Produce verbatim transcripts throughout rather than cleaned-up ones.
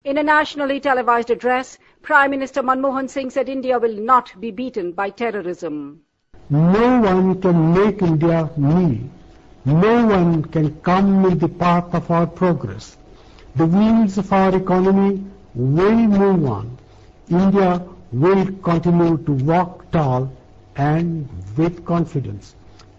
In a nationally televised address, Prime Minister Manmohan Singh said India will not be beaten by terrorism. No one can make India kneel. No one can come in the path of our progress. The wheels of our economy will move on. India will continue to walk tall and with confidence.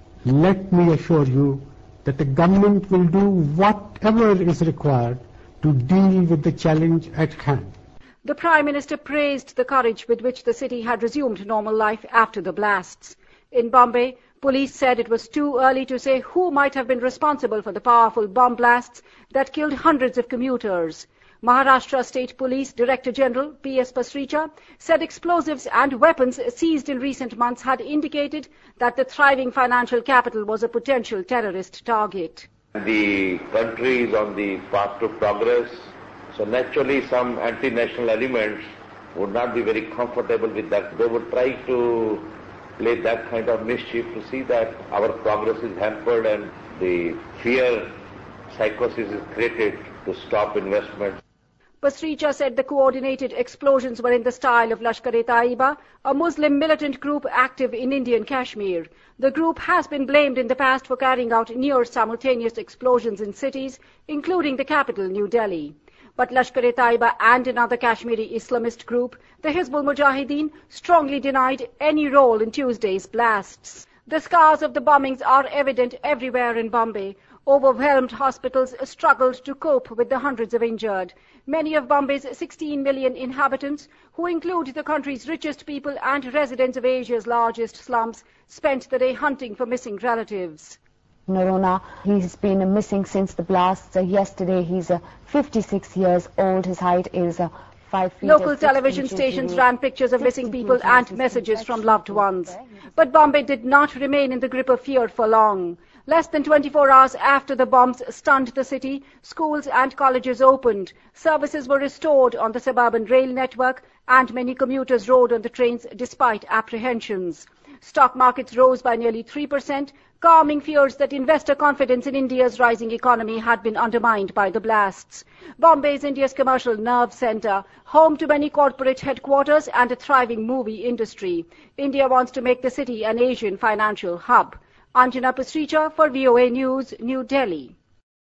Let me assure you that the government will do whatever is required to deal with the challenge at hand. The Prime Minister praised the courage with which the city had resumed normal life after the blasts. In Bombay, police said it was too early to say who might have been responsible for the powerful bomb blasts that killed hundreds of commuters. Maharashtra State Police Director General P S Pasricha said explosives and weapons seized in recent months had indicated that the thriving financial capital was a potential terrorist target. The country is on the path to progress, so naturally some anti-national elements would not be very comfortable with that. They would try to play that kind of mischief to see that our progress is hampered and the fear psychosis is created to stop investment. Pasricha said the coordinated explosions were in the style of Lashkar-e-Taiba, a Muslim militant group active in Indian Kashmir. The group has been blamed in the past for carrying out near-simultaneous explosions in cities, including the capital, New Delhi. But Lashkar-e-Taiba and another Kashmiri Islamist group, the Hizbul Mujahideen, strongly denied any role in Tuesday's blasts. The scars of the bombings are evident everywhere in Bombay. Overwhelmed hospitals struggled to cope with the hundreds of injured. Many of Bombay's sixteen million inhabitants, who include the country's richest people and residents of Asia's largest slums, spent the day hunting for missing relatives. Narona, he's been missing since the blasts. Uh, yesterday, he's uh, fifty-six years old. His height is uh, five feet. Local television stations ran pictures of missing people and messages from loved ones. But Bombay did not remain in the grip of fear for long. Less than twenty-four hours after the bombs stunned the city, schools and colleges opened. Services were restored on the suburban rail network and many commuters rode on the trains despite apprehensions. Stock markets rose by nearly three percent, calming fears that investor confidence in India's rising economy had been undermined by the blasts. Bombay is India's commercial nerve centre, home to many corporate headquarters and a thriving movie industry. India wants to make the city an Asian financial hub. Anjana Pasricha for V O A News, New Delhi.